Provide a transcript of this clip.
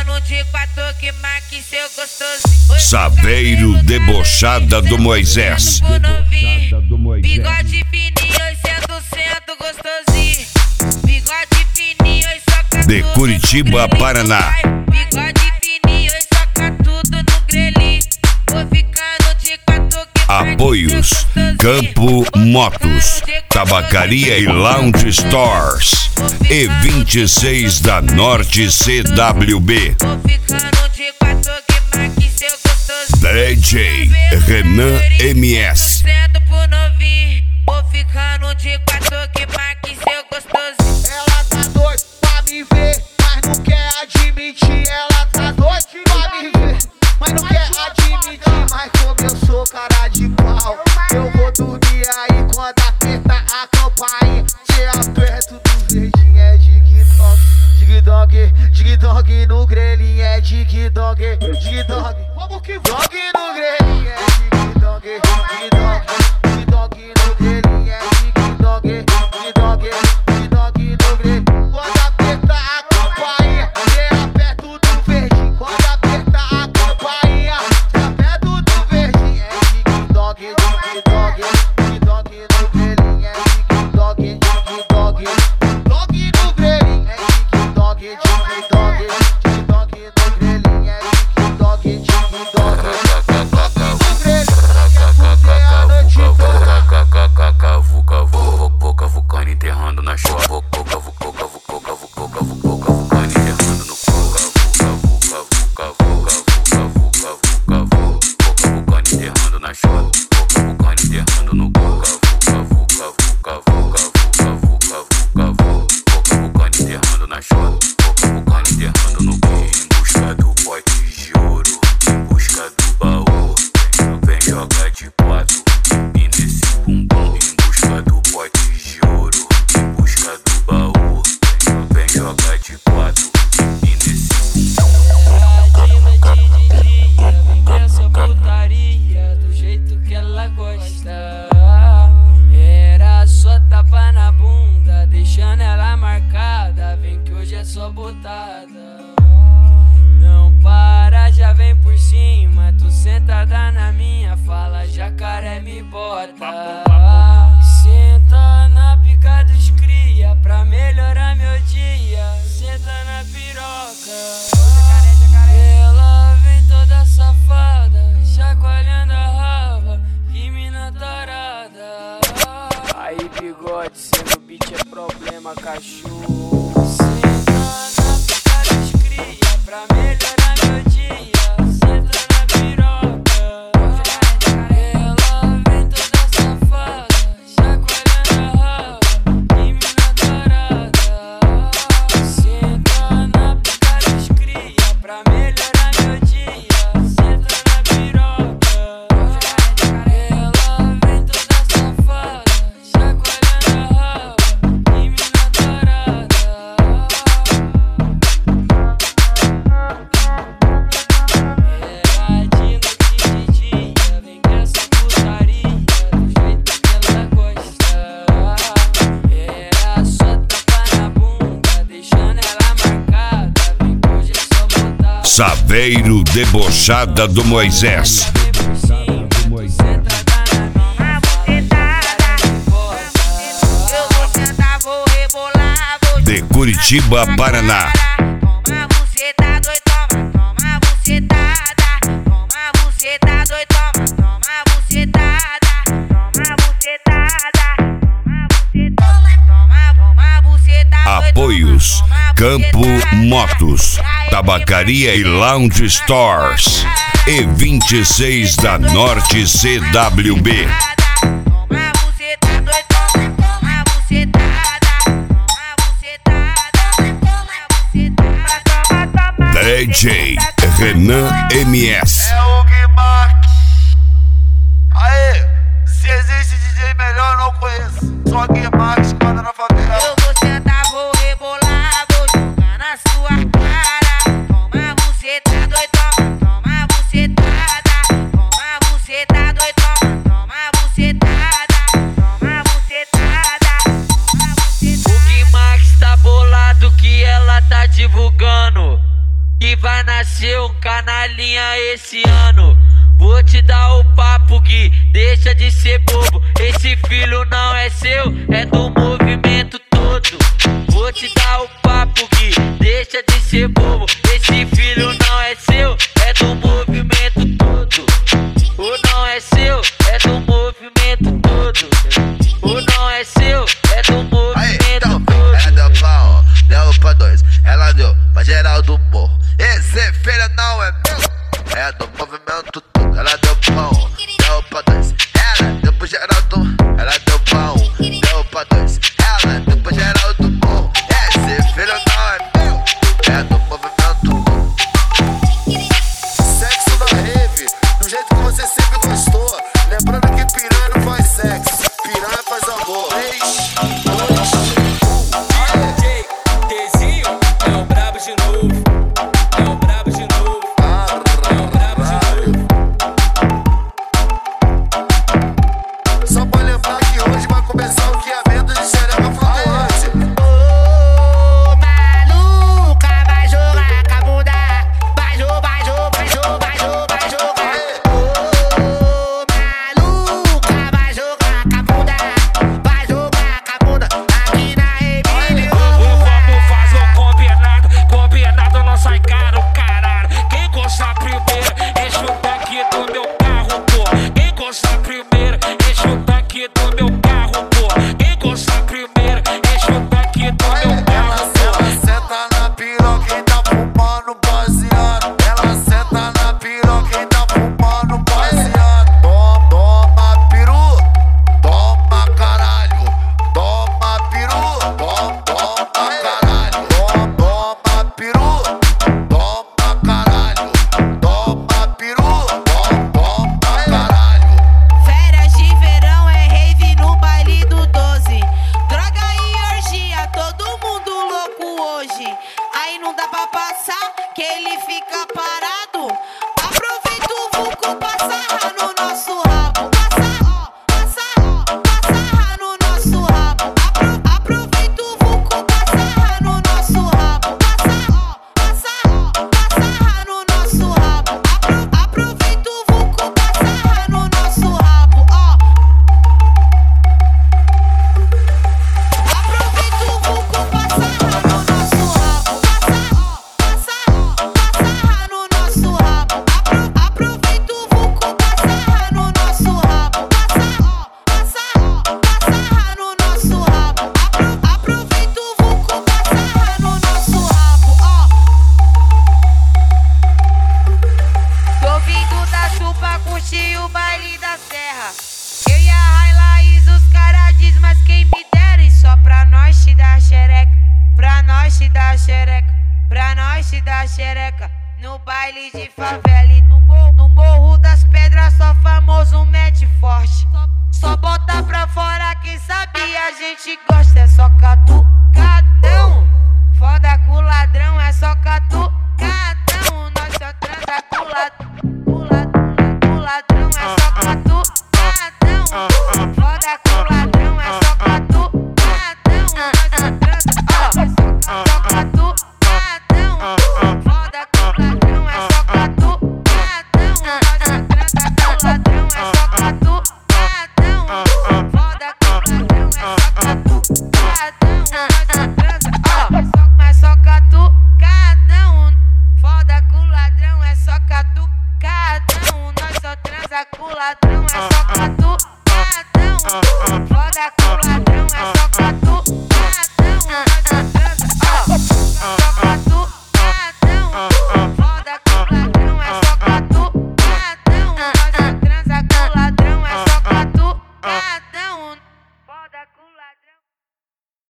ficando de quatro que marque seu gostosinho. Saveiro debochada do Moisés. Bigode fininho e 100% gostosinho. Bigode fininho e soca De tudo Curitiba, Paraná. Bigode fininho e soca tudo no grelhinho. Vou ficando de quatro que Apoios: Campo Motos, Tabacaria e Lounge Stores e 26 da Norte CWB. Vou ficando de quatro que marque seu gostosinho. DJ Renan MS. Por novinho. Vou ficando de quatro que marque seu gostosinho. Ela tá doida pra me ver, mas não quer admitir. Ela tá doida pra me ver, mas não quer admitir. Mas como eu sou cara de pau, eu vou dormir aí quando aperta a campainha. Cê aperta do verdinho, é dig-dog, dig-dog, dig-dog no grelhinho, é dig-dog, dig-dog. Vamos que dog no grelhinho, é dig-dog, dig-dog, dig-dog no grelhinho, é dig-dog, dig-dog, dig-dog no grelhinho. Quando aperta a campainha, cê aperta do verdinho. Quando aperta a campainha, cê aperta do verdinho, é dig-dog, dig-dog, dig-dog no grelhinho, é dig-dog, dig-dog, dog no grelhinho, é dig-dog, dig-dog, dig-dog no grelhinho, é dig-dog, dig-dog. Cavucando enterrando na chuva, cavucando enterrando no cavucando enterrando na chuva, cavucando enterrando no cavucando enterrando na chuva, cavucando enterrando no em busca do pote de ouro, em busca do baú, vem jogar de quatro e nesse bumbum, em busca do pote de ouro, em busca do baú, vem jogar de quatro e nesse vem com essa putaria do jeito que ela gosta. Era só tapa na bunda, deixando ela marcada. Vem que hoje é só botada. Não para, já vem por cima. Tu sentada na minha, fala jacaré me bota. Senta na pica dos cria pra melhorar meu dia. Senta na piroca. Ela vem toda safada, chacoalhando a raba, que mina tarada. Aí bigode, sendo beat é problema, cachorro. Senta na pica dos cria pra melhorar meu dia. Senta na piroca. Ela vem toda safada, chacoalhando a raba, que mina tarada. Senta na pica dos cria pra melhorar meu dia. Senta na piroca. Ela vem toda safada, chacoalhando a raba, que mina tarada. Era de noite e de dia, vem com essa putaria do jeito que ela gosta. Era só tapa na bunda, deixando ela marcada. Vem que hoje é só botar. Saveiro debochada do Moisés. Eu vou sentar, vou rebolar, vou De Curitiba, Paraná. Toma buceta, dois, toma bucetada. Toma buceta, dois, toma bucetada. Toma bucetada. Toma buceta, dois, Apoios: Campo Motos, Tabacaria e Lounge Stores e 26 da Norte CWB. Toma buceta, dois, toma bucetada. Toma bucetada. Toma bucetada. DJ Renan MS. É o Guimarães. Aê, se existe DJ melhor eu não conheço. Só Guimarães, manda na favela. Eu vou sentar, vou rebolar, vou jogar na sua cara. Toma buceta, dois, toma bucetada. Toma buceta, dois, toma bucetada. Toma bucetada. O Guimarães tá bolado que ela tá divulgando. Que vai ficar na linha esse ano. Vou te dar o papo, Gui, deixa de ser bobo. Esse filho não é seu, é do movimento todo. Vou te dar o papo, Gui, deixa de ser bobo. Esse filho não é seu, é do movimento todo. O não é seu, é do movimento todo. O não é seu, é do movimento todo. Ela deu pau, deu pra dois, ela deu pra geral do morro. Esse filho não é meu, é do movimento todo. Ela deu pau, deu pra dois, ela deu pra geral do morro. Ela deu pau, deu pra dois, ela deu pra geral do morro. Esse filho não é meu, é do movimento todo. Sexo da rave, do jeito que você sempre gostou. Lembrando que piranha não faz sexo, piranha faz amor. 3, 2, 1. DJ Tezinho é o brabo de novo. É o brabo de novo. É o brabo de novo. Só pra lembrar que hoje vai começar o guiamento de xereca flutuante. Ô, maluca, vai jogar com a bunda. Vai jogar, vai jogar, vai jogar, vai jogar. Ô, maluca, vai jogar com a bunda. Vai jogar com a bunda. Aqui na rede. Vamos fazer um combinado. Combinado não sai caro, caralho. Quem gostar primeiro, enche o tanque do meu carro, pô. Quem gostar primeiro, enche o tanque do meu carro, pô. Quem gostar primeiro, enche o tanque do meu carro, pô. Ela senta na piroca e tá fumando baseado. Ela senta na piroca e tá fumando baseado. Toma peru, toma caralho. Toma peru, toma caralho. Toma peru, toma caralho. Toma peru, toma caralho. Férias de verão é rave no baile do 12. Droga e orgia, todo mundo louco hoje. Aí não dá pra passar, que ele fica parado. Aproveita o vulco pra sarrar no nosso rabo. Passar no nosso rabo. Aproveita o vulco pra sarrar no nosso rabo. Passar no nosso rabo. Aproveita o vulco pra sarrar no nosso rabo. Aproveita o vulco pra sarrar no nosso rabo. Passar no nosso rabo. Aproveita o vulco pra sarrar no nosso rabo. Passar no nosso rabo. Aproveita o vulco pra sarrar no nosso rabo. Tô vindo da Sul pra curtir o baile da serra. Eu e a Highlights, os caras diz, mas quem me dera. E só pra nós te dar xereca, pra nós te dar xereca, pra nós te dar xereca. No baile de favela e no morro das pedras, só famoso mete forte. Só bota pra fora quem sabe a gente gosta. É só catucadão, foda com ladrão, é só catucadão. Nós só transa com ladrão, é só catucadão. Foda com ladrão, é só catucadão. Nós só transa, só catucadão. Foda com ladrão, é só catucadão. Nós só transa com ladrão, é só catucadão. Foda com ladrão, é só catucadão. Nós só transa, mas só catucadão. Foda com ladrão, é só catucadão. Nós só transa com ladrão, é só catucadão.